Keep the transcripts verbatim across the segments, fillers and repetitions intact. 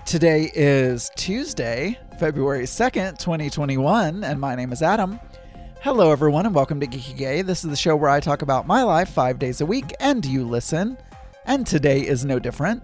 Today is Tuesday, February second, twenty twenty-one, and my name is Adam. Hello, everyone, and welcome to Geeky Gay. This is the show where I talk about my life five days a week, and you listen. And today is no different.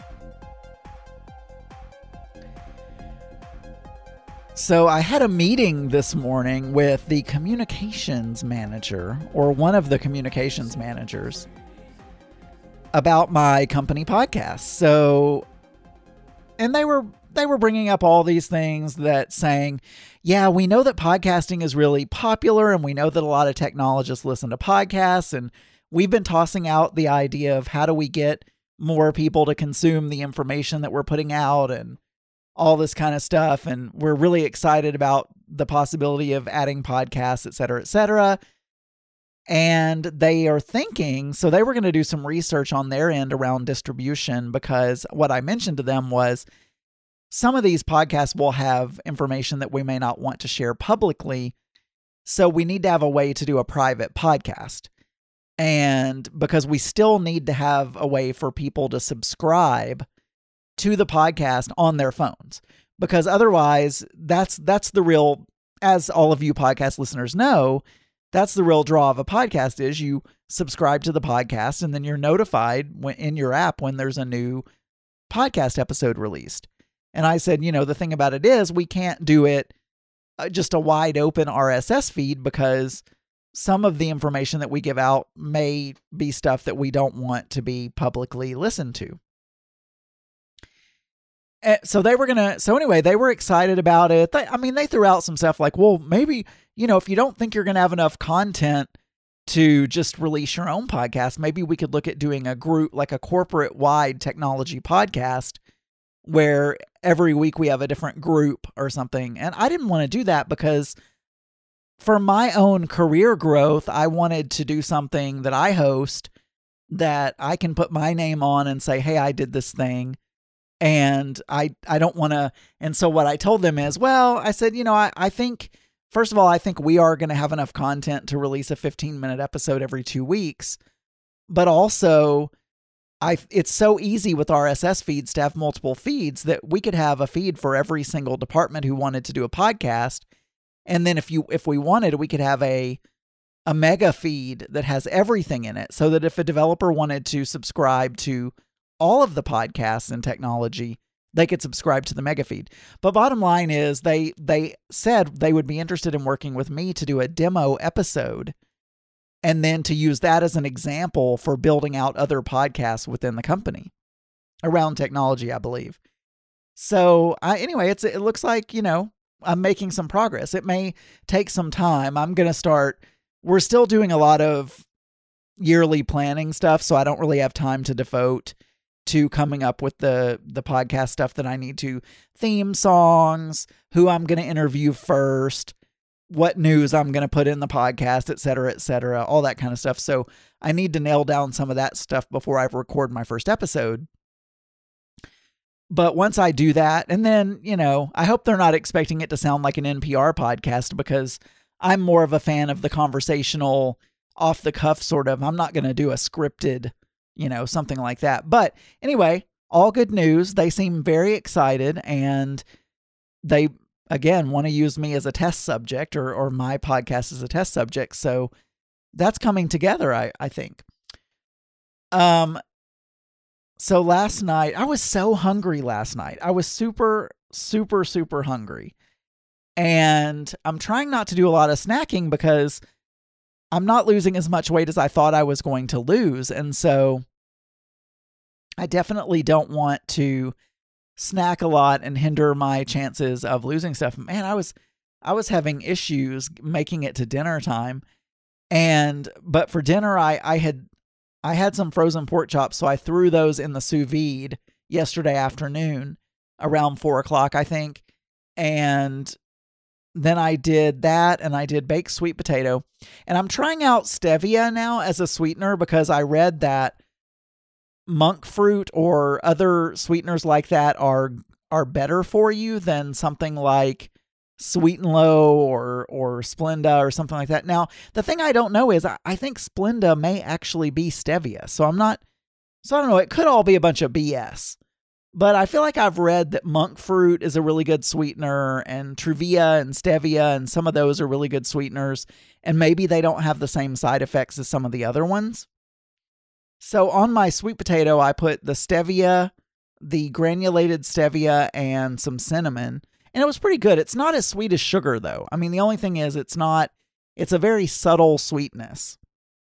So I had a meeting this morning with the communications manager, or one of the communications managers, about my company podcast. So, and they were they were bringing up all these things that saying, yeah, we know that podcasting is really popular, and we know that a lot of technologists listen to podcasts, and we've been tossing out the idea of how do we get more people to consume the information that we're putting out and all this kind of stuff. And we're really excited about the possibility of adding podcasts, et cetera, et cetera. And they are thinking, so they were going to do some research on their end around distribution, because what I mentioned to them was some of these podcasts will have information that we may not want to share publicly. So we need to have a way to do a private podcast. And because we still need to have a way for people to subscribe to the podcast on their phones, because otherwise that's, that's the real, as all of you podcast listeners know, that's the real draw of a podcast is you subscribe to the podcast and then you're notified when, in your app when there's a new podcast episode released. And I said, you know, the thing about it is we can't do it uh, just a wide open R S S feed, because some of the information that we give out may be stuff that we don't want to be publicly listened to. So they were going to, so anyway, they were excited about it. They, I mean, they threw out some stuff like, well, maybe, you know, if you don't think you're going to have enough content to just release your own podcast, maybe we could look at doing a group, like a corporate wide technology podcast where every week we have a different group or something. And I didn't want to do that because for my own career growth, I wanted to do something that I host that I can put my name on and say, hey, I did this thing. And I, I don't want to. And so what I told them is, well, I said, you know, I, I think, first of all, I think we are going to have enough content to release a fifteen minute episode every two weeks. But also, I, it's so easy with R S S feeds to have multiple feeds that we could have a feed for every single department who wanted to do a podcast. And then if you, if we wanted, we could have a, a mega feed that has everything in it, so that if a developer wanted to subscribe to all of the podcasts and technology, they could subscribe to the mega feed. But bottom line is they, they said they would be interested in working with me to do a demo episode and then to use that as an example for building out other podcasts within the company around technology, I believe. So I, anyway, it's, it looks like, you know, I'm making some progress. It may take some time. I'm going to start, we're still doing a lot of yearly planning stuff, so I don't really have time to devote to coming up with the, the podcast stuff that I need to, theme songs, who I'm going to interview first, what news I'm going to put in the podcast, et cetera, et cetera, all that kind of stuff. So I need to nail down some of that stuff before I record my first episode. But once I do that, and then, you know, I hope they're not expecting it to sound like an N P R podcast, because I'm more of a fan of the conversational, off the cuff sort of, I'm not going to do a scripted, you know, something like that. But anyway, all good news. They seem very excited, and they, again, want to use me as a test subject, or, or my podcast as a test subject. So that's coming together, I, I think. Um, so last night, I was so hungry last night. I was super, super, super hungry. And I'm trying not to do a lot of snacking because I'm not losing as much weight as I thought I was going to lose. And so I definitely don't want to snack a lot and hinder my chances of losing stuff. Man, I was, I was having issues making it to dinner time. And, but for dinner, I, I had, I had some frozen pork chops. So I threw those in the sous vide yesterday afternoon around four o'clock, I think. And then I did that, and I did baked sweet potato. And I'm trying out stevia now as a sweetener, because I read that monk fruit or other sweeteners like that are are better for you than something like Sweet and Low or or Splenda or something like that. Now, the thing I don't know is I, I think Splenda may actually be stevia. So I'm not, so I don't know. It could all be a bunch of B S. But I feel like I've read that monk fruit is a really good sweetener, and Truvia and Stevia and some of those are really good sweeteners, and maybe they don't have the same side effects as some of the other ones. So on my sweet potato, I put the Stevia, the granulated Stevia, and some cinnamon, and it was pretty good. It's not as sweet as sugar, though. I mean, the only thing is it's not, it's a very subtle sweetness.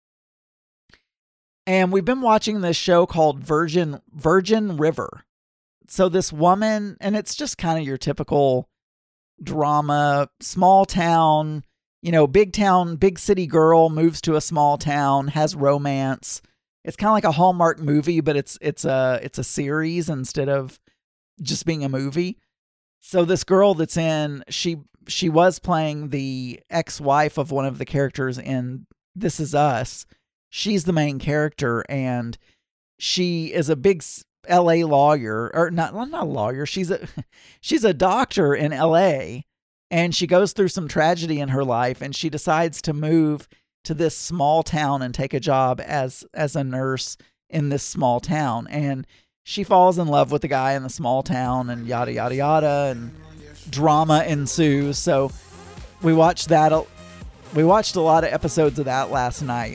And we've been watching this show called Virgin Virgin River. So this woman, and it's just kind of your typical drama, small town, you know, big town, big city girl moves to a small town, has romance. It's kind of like a Hallmark movie, but it's it's a it's a series instead of just being a movie. So this girl that's in, she she was playing the ex-wife of one of the characters in This Is Us. She's the main character, and she is a big L A lawyer, or not, not a lawyer. She's a, she's a doctor in L A, and she goes through some tragedy in her life, and she decides to move to this small town and take a job as, as a nurse in this small town. And she falls in love with the guy in the small town, and yada, yada, yada, and drama ensues. So we watched that. We watched a lot of episodes of that last night.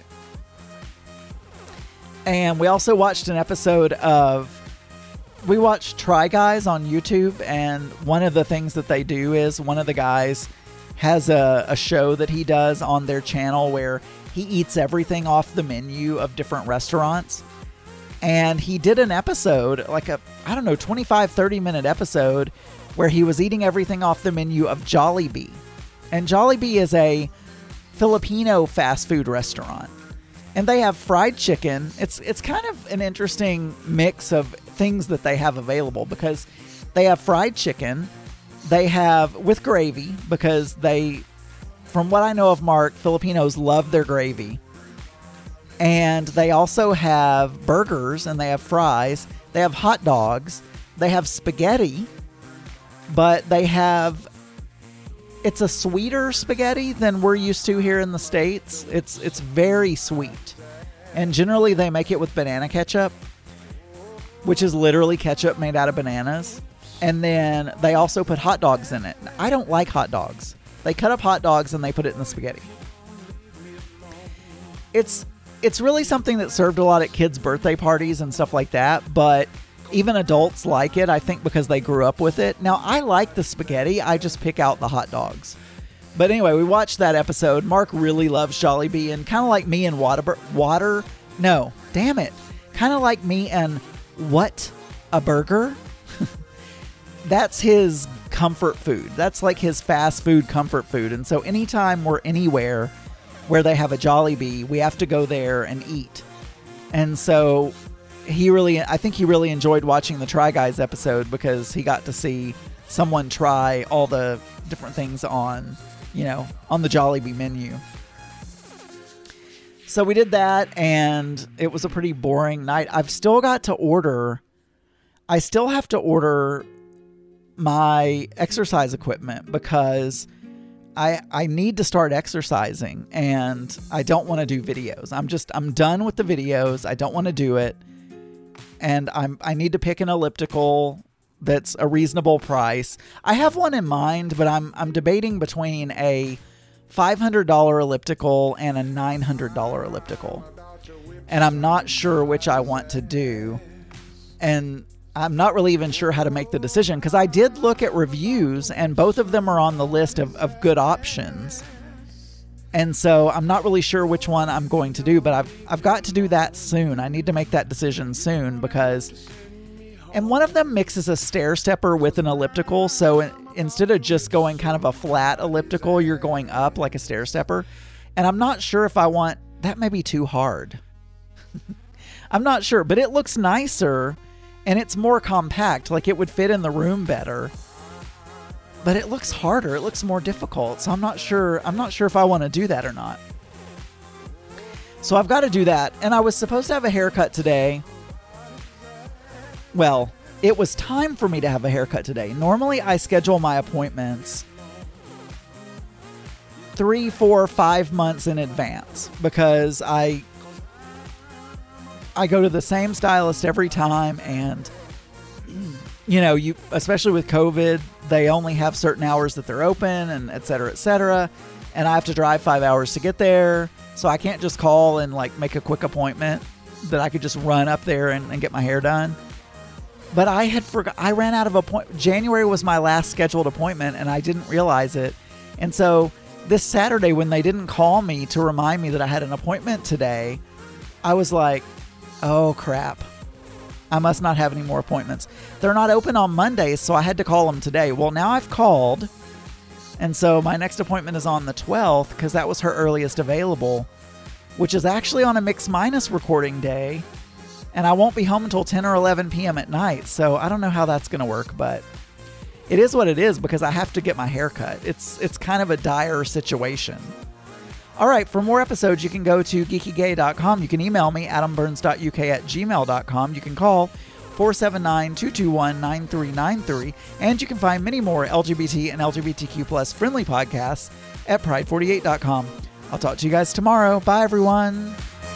And we also watched an episode of, we watched Try Guys on YouTube, and one of the things that they do is one of the guys has a, a show that he does on their channel where he eats everything off the menu of different restaurants. And he did an episode, like a, I don't know, twenty-five, thirty minute episode where he was eating everything off the menu of Jollibee. And Jollibee is a Filipino fast food restaurant. And they have fried chicken. It's it's kind of an interesting mix of things that they have available, because they have fried chicken. They have with gravy, because they, from what I know of Mark, Filipinos love their gravy. And they also have burgers, and they have fries. They have hot dogs. They have spaghetti. But they have, it's a sweeter spaghetti than we're used to here in the States. It's it's very sweet. And generally they make it with banana ketchup, which is literally ketchup made out of bananas. And then they also put hot dogs in it. I don't like hot dogs. They cut up hot dogs and they put it in the spaghetti. It's it's really something that's served a lot at kids' birthday parties and stuff like that, but even adults like it, I think, because they grew up with it. Now, I like the spaghetti. I just pick out the hot dogs. But anyway, we watched that episode. Mark really loves Jollibee, and kind of like me and water, water, no, damn it. Kind of like me and What a Burger. That's his comfort food. That's like his fast food comfort food. And so anytime we're anywhere where they have a Jollibee, we have to go there and eat. And so he really, I think he really enjoyed watching the Try Guys episode, because he got to see someone try all the different things on, you know, on the Jollibee menu. So we did that, and it was a pretty boring night. I've still got to order, I still have to order my exercise equipment, because I I need to start exercising, and I don't want to do videos. I'm just, I'm done with the videos. I don't want to do it. And I'm I need to pick an elliptical that's a reasonable price. I have one in mind, but I'm I'm debating between a five hundred dollars elliptical and a nine hundred dollars elliptical. And I'm not sure which I want to do. And I'm not really even sure how to make the decision, because I did look at reviews, and both of them are on the list of, of good options. And so I'm not really sure which one I'm going to do, but I've I've got to do that soon. I need to make that decision soon, because, and one of them mixes a stair stepper with an elliptical. So instead of just going kind of a flat elliptical, you're going up like a stair stepper. And I'm not sure if I want, that may be too hard. I'm not sure, but it looks nicer and it's more compact. Like it would fit in the room better. But it looks harder. It looks more difficult. So I'm not sure. I'm not sure if I want to do that or not. So I've got to do that. And I was supposed to have a haircut today. Well, it was time for me to have a haircut today. Normally I schedule my appointments three, four, five months in advance, because I I go to the same stylist every time, and you know, you especially with COVID, they only have certain hours that they're open, and et cetera, et cetera. And I have to drive five hours to get there, so I can't just call and like make a quick appointment that I could just run up there and, and get my hair done. But I had forgot. I ran out of appointment. January was my last scheduled appointment, and I didn't realize it. And so this Saturday, when they didn't call me to remind me that I had an appointment today, I was like, oh crap. I must not have any more appointments. They're not open on Mondays, so I had to call them today. Well, now I've called, and so my next appointment is on the twelfth because that was her earliest available, which is actually on a Mix Minus recording day, and I won't be home until ten or eleven p.m. at night, so I don't know how that's going to work, but it is what it is because I have to get my hair cut. It's, it's kind of a dire situation. All right, for more episodes, you can go to geeky gay dot com. You can email me, adam burns dot u k at gmail dot com. You can call four seven nine, two two one, nine three nine three. And you can find many more L G B T and L G B T Q plus friendly podcasts at pride forty-eight dot com. I'll talk to you guys tomorrow. Bye, everyone.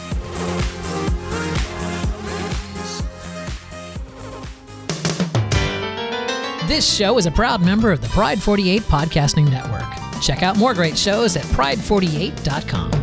This show is a proud member of the Pride forty-eight Podcasting Network. Check out more great shows at pride forty-eight dot com.